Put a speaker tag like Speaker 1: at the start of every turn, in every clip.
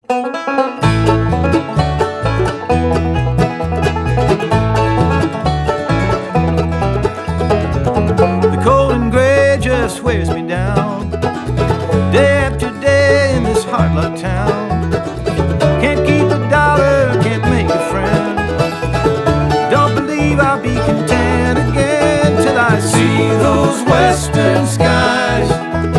Speaker 1: The cold and gray just wears me down, day after day in this hard-luck town. Can't keep a dollar, can't make a friend. Don't believe I'll be content again till I see those western skies,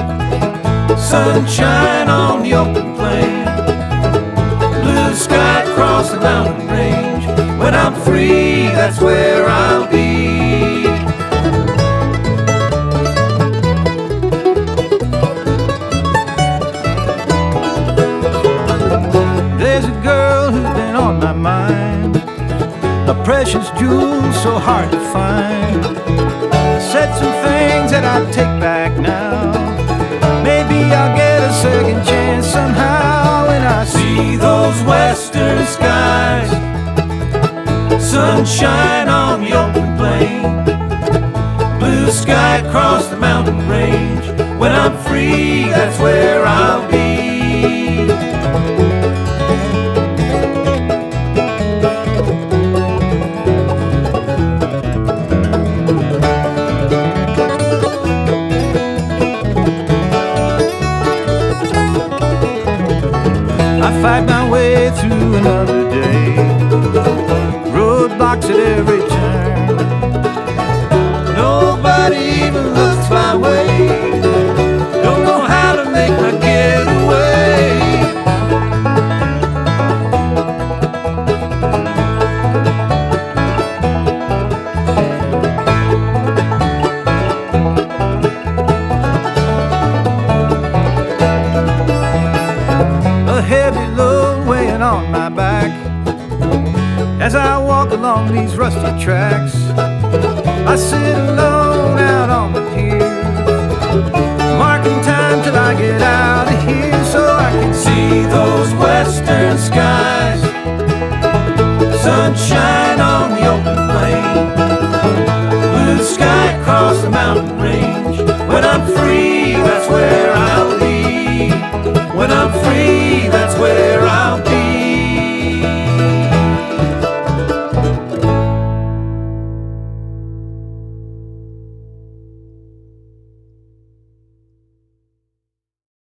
Speaker 1: sunshine on the open plain, blue sky across the mountain range. When I'm free, that's where I'll be. There's a girl who's been on my mind, a precious jewel so hard to find. I said some things that I'll take back now. Maybe I'll get a second chance somehow. When I see those western skies, sunshine on the open plain, blue sky across the mountain range. When I'm free, that's where I'll be. I fight my way through another day, roadblocks at every turn. Nobody even looks my way, don't know how to make my getaway. A heavy load weighing on my back as I walk along these rusty tracks. I sit alone out on the